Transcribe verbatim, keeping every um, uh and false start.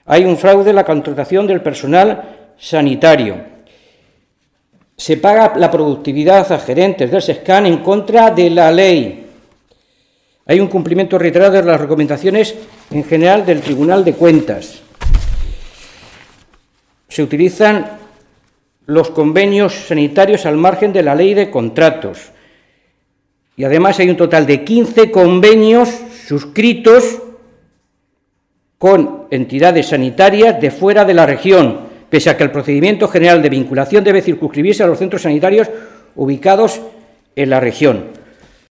Hay un fraude en la contratación del personal sanitario. Se paga la productividad a gerentes del SESCAN en contra de la ley. Hay un cumplimiento reiterado de las recomendaciones en general del Tribunal de Cuentas. Se utilizan los convenios sanitarios al margen de la ley de contratos. Y además hay un total de quince convenios suscritos con entidades sanitarias de fuera de la región, pese a que el procedimiento general de vinculación debe circunscribirse a los centros sanitarios ubicados en la región.